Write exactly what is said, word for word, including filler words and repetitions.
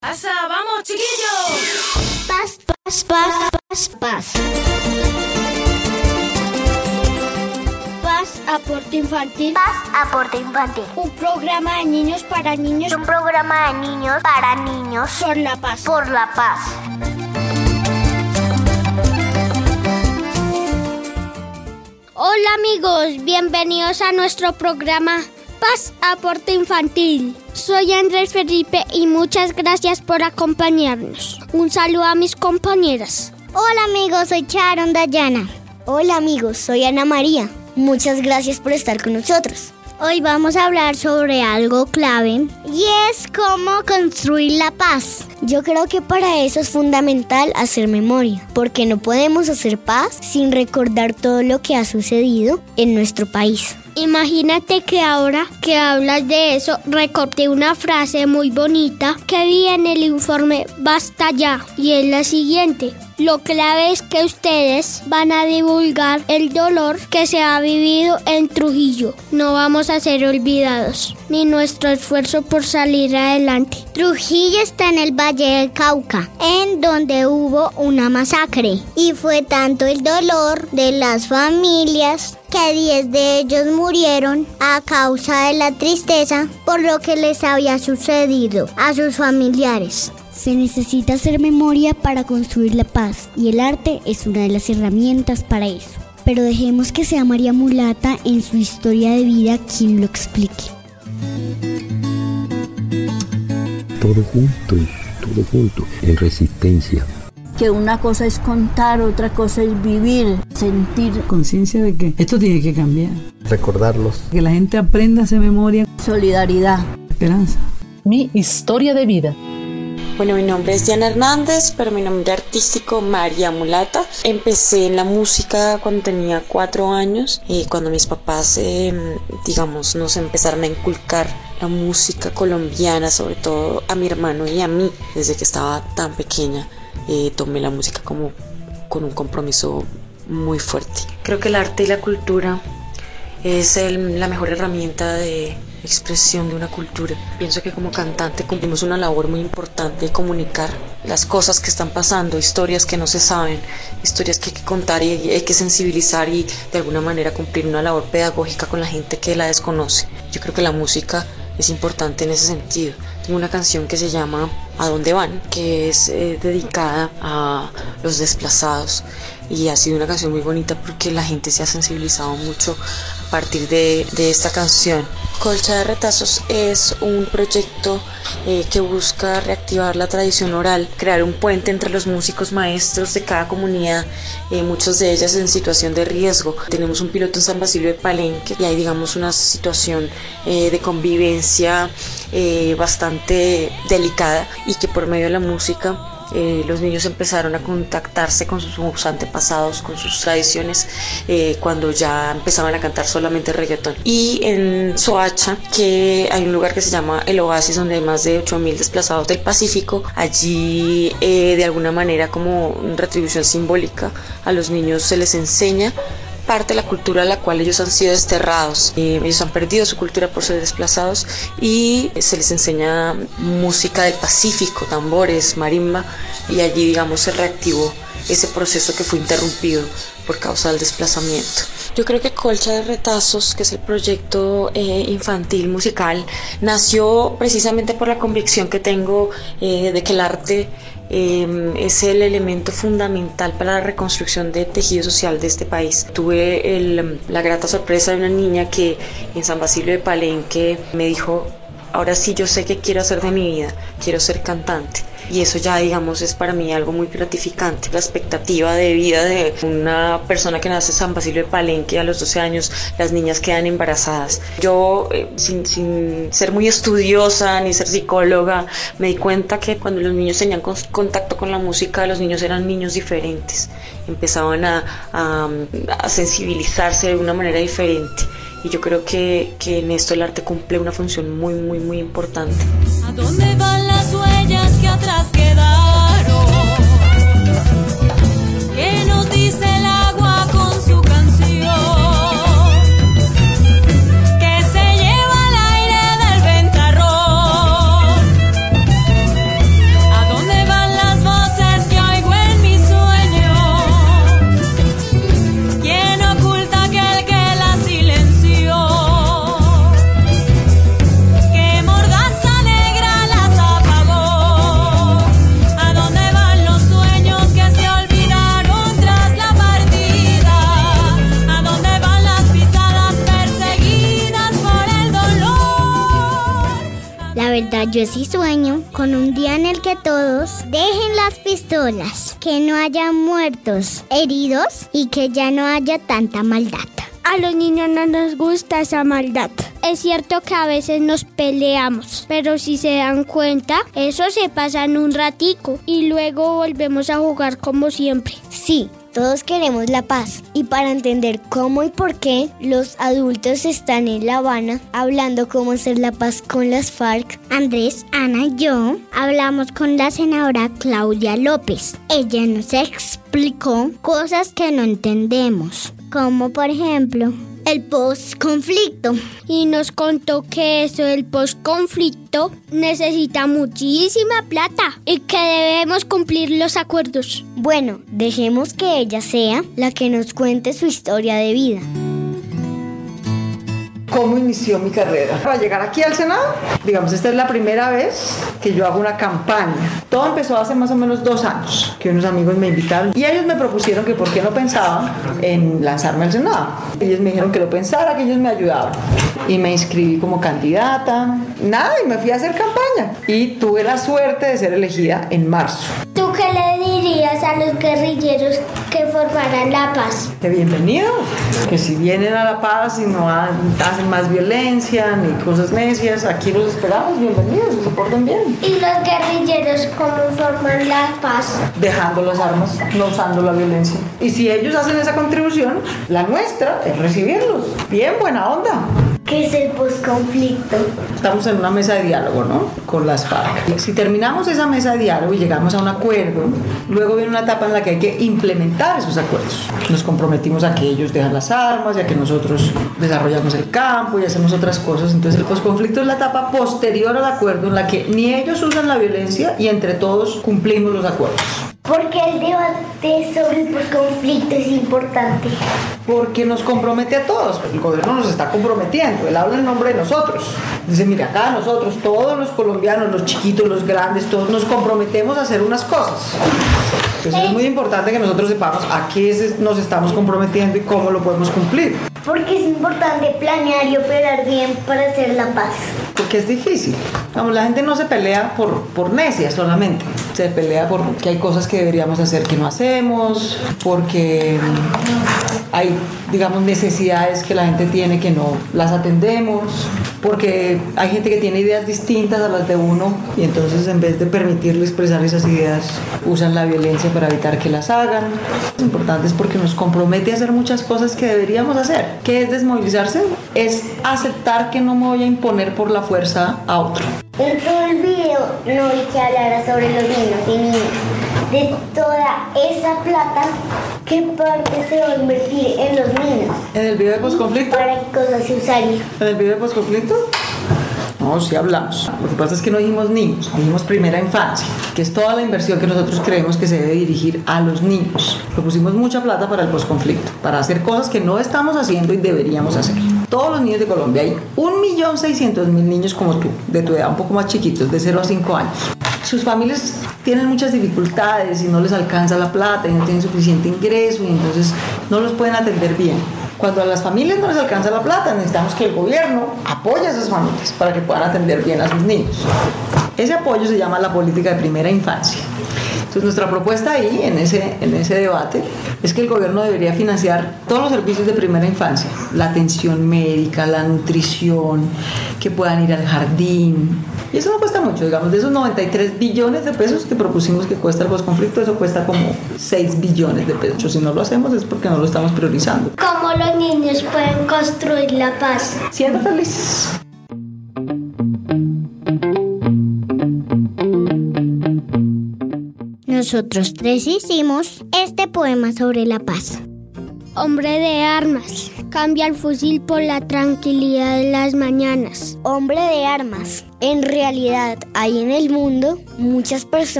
¡Asa, vamos, chiquillos! Paz, paz, paz, paz, paz. Paz, aporte infantil. Paz, aporte infantil. Un programa de niños para niños. Un programa de niños para niños. Por la paz. Por la paz. Hola amigos, bienvenidos a nuestro programa Paz, aporte infantil. Soy Andrés Felipe y muchas gracias por acompañarnos. Un saludo a mis compañeras. Hola amigos, soy Sharon Dayana. Hola amigos, soy Ana María. Muchas gracias por estar con nosotros. Hoy vamos a hablar sobre algo clave y es cómo construir la paz. Yo creo que para eso es fundamental hacer memoria, porque no podemos hacer paz sin recordar todo lo que ha sucedido en nuestro país. Imagínate que ahora que hablas de eso, recorté una frase muy bonita que vi en el informe Basta Ya, y es la siguiente: lo clave es que ustedes van a divulgar el dolor que se ha vivido en Trujillo. No vamos a ser olvidados, ni nuestro esfuerzo por salir adelante. Trujillo está en el Valle del Cauca, en donde hubo una masacre. Y fue tanto el dolor de las familias que diez de ellos murieron a causa de la tristeza por lo que les había sucedido a sus familiares. Se necesita hacer memoria para construir la paz, y el arte es una de las herramientas para eso. Pero dejemos que sea María Mulata en su historia de vida quien lo explique. Todos juntos, todos juntos, en resistencia. Que una cosa es contar, otra cosa es vivir, sentir. Conciencia de que esto tiene que cambiar. Recordarlos. Que la gente aprenda a hacer memoria. Solidaridad. Esperanza. Mi historia de vida. Bueno, mi nombre es Diana Hernández, pero mi nombre artístico María Mulata. Empecé en la música cuando tenía cuatro años y cuando mis papás, eh, digamos, nos empezaron a inculcar la música colombiana, sobre todo a mi hermano y a mí, desde que estaba tan pequeña. Eh, tomé la música como con un compromiso muy fuerte. Creo que el arte y la cultura es el, la mejor herramienta de expresión de una cultura. Pienso que como cantante cumplimos una labor muy importante de comunicar las cosas que están pasando, historias que no se saben, historias que hay que contar y hay que sensibilizar y de alguna manera cumplir una labor pedagógica con la gente que la desconoce. Yo creo que la música es importante en ese sentido. Tengo una canción que se llama ¿A dónde van?, que es eh, dedicada a los desplazados, y ha sido una canción muy bonita porque la gente se ha sensibilizado mucho a partir de, de esta canción. Colcha de Retazos es un proyecto eh, que busca reactivar la tradición oral, crear un puente entre los músicos maestros de cada comunidad, eh, muchos de ellas en situación de riesgo. Tenemos un piloto en San Basilio de Palenque y hay, digamos, una situación eh, de convivencia eh, bastante delicada, y que por medio de la música Eh, los niños empezaron a contactarse con sus antepasados, con sus tradiciones, eh, cuando ya empezaban a cantar solamente reggaetón. Y en Soacha, que hay un lugar que se llama El Oasis, donde hay más de ocho mil desplazados del Pacífico, allí eh, de alguna manera, como retribución simbólica, a los niños se les enseña parte de la cultura a la cual ellos han sido desterrados. Eh, ellos han perdido su cultura por ser desplazados y se les enseña música del Pacífico, tambores, marimba, y allí, digamos, se reactivó ese proceso que fue interrumpido por causa del desplazamiento. Yo creo que Colcha de Retazos, que es el proyecto eh, infantil musical, nació precisamente por la convicción que tengo eh, de que el arte Eh, es el elemento fundamental para la reconstrucción del tejido social de este país. Tuve el, la grata sorpresa de una niña que en San Basilio de Palenque me dijo: ahora sí, yo sé qué quiero hacer de mi vida, quiero ser cantante. Y eso ya, digamos, es para mí algo muy gratificante. La expectativa de vida de una persona que nace en San Basilio de Palenque, a los doce años las niñas quedan embarazadas. Yo, eh, sin, sin ser muy estudiosa ni ser psicóloga, me di cuenta que cuando los niños tenían con, contacto con la música, los niños eran niños diferentes. Empezaban a, a, a sensibilizarse de una manera diferente. Y yo creo que, que en esto el arte cumple una función muy, muy, muy importante. ¿A dónde van las huellas que atrás quedaron? ¿Qué nos dice el agua con su canción? Que se lleva al aire del ventarrón. yo sí sueño con un día en el que todos dejen las pistolas, que no haya muertos, heridos y que ya no haya tanta maldad. A los niños no nos gusta esa maldad. Es cierto que a veces nos peleamos, pero si se dan cuenta, eso se pasa en un ratico y luego volvemos a jugar como siempre. Sí, todos queremos la paz. Y para entender cómo y por qué, los adultos están en La Habana hablando cómo hacer la paz con las FARC. Andrés, Ana y yo hablamos con la senadora Claudia López. Ella nos explicó cosas que no entendemos, como por ejemplo el posconflicto. Y nos contó que eso del posconflicto necesita muchísima plata y que debemos cumplir los acuerdos. Bueno, dejemos que ella sea la que nos cuente su historia de vida. ¿Cómo inició mi carrera? Para llegar aquí al Senado, digamos, esta es la primera vez que yo hago una campaña. Todo empezó hace más o menos dos años, que unos amigos me invitaron y ellos me propusieron que por qué no pensaba en lanzarme al Senado. Ellos me dijeron que lo pensara, que ellos me ayudaban. Y me inscribí como candidata, nada, y me fui a hacer campaña. Y tuve la suerte de ser elegida en marzo. ¿Tú qué le dirías a los guerrilleros que formaran la paz? Que bienvenidos, que si vienen a la paz y no hacen más violencia ni cosas necias, aquí los esperamos, bienvenidos, que se porten bien. ¿Y los guerrilleros cómo forman la paz? Dejando las armas, no usando la violencia. Y si ellos hacen esa contribución, la nuestra es recibirlos. Bien, buena onda. ¿Qué es el posconflicto? Estamos en una mesa de diálogo, ¿no? Con las FARC. Si terminamos esa mesa de diálogo y llegamos a un acuerdo, luego viene una etapa en la que hay que implementar esos acuerdos. Nos comprometimos a que ellos dejan las armas y a que nosotros desarrollamos el campo y hacemos otras cosas. Entonces el posconflicto es la etapa posterior al acuerdo en la que ni ellos usan la violencia y entre todos cumplimos los acuerdos. ¿Por qué el debate sobre el posconflicto es importante? Porque nos compromete a todos. El gobierno nos está comprometiendo. Él habla en nombre de nosotros. Dice, mira, acá nosotros, todos los colombianos, los chiquitos, los grandes, todos nos comprometemos a hacer unas cosas. Entonces es muy importante que nosotros sepamos a qué nos estamos comprometiendo y cómo lo podemos cumplir. Porque es importante planear y operar bien para hacer la paz. Porque es difícil. Vamos, la gente no se pelea por, por necia solamente. Se pelea porque hay cosas que deberíamos hacer que no hacemos, porque hay, digamos, necesidades que la gente tiene que no las atendemos, porque hay gente que tiene ideas distintas a las de uno y entonces en vez de permitirle expresar esas ideas, usan la violencia para evitar que las hagan. Lo importante es porque nos compromete a hacer muchas cosas que deberíamos hacer. ¿Qué es desmovilizarse? Es aceptar que no me voy a imponer por la fuerza a otro. En todo el video no vi que hablara sobre los niños y niñas. De toda esa plata, ¿qué parte se va a invertir en los niños? ¿En el video de posconflicto? ¿Para qué cosas se usaría? ¿En el video de posconflicto? No, sí hablamos. Lo que pasa es que no dijimos niños, dijimos primera infancia, que es toda la inversión que nosotros creemos que se debe dirigir a los niños. Propusimos mucha plata para el posconflicto, para hacer cosas que no estamos haciendo y deberíamos hacer. Todos los niños de Colombia, hay un millón seiscientos mil niños como tú, de tu edad, un poco más chiquitos, de cero a cinco años. Sus familias tienen muchas dificultades y no les alcanza la plata y no tienen suficiente ingreso y entonces no los pueden atender bien. Cuando a las familias no les alcanza la plata, necesitamos que el gobierno apoye a esas familias para que puedan atender bien a sus niños. Ese apoyo se llama la política de primera infancia. Entonces nuestra propuesta ahí, en ese, en ese debate, es que el gobierno debería financiar todos los servicios de primera infancia, la atención médica, la nutrición, que puedan ir al jardín. Y eso no cuesta mucho, digamos, de esos noventa y tres billones de pesos que propusimos que cuesta el posconflicto, eso cuesta como seis billones de pesos. Si no lo hacemos es porque no lo estamos priorizando. ¿Cómo los niños pueden construir la paz? Siendo felices. Nosotros tres hicimos este poema sobre la paz. Hombre de armas, cambia el fusil por la tranquilidad de las mañanas. Hombre de armas, en realidad hay en el mundo muchas personas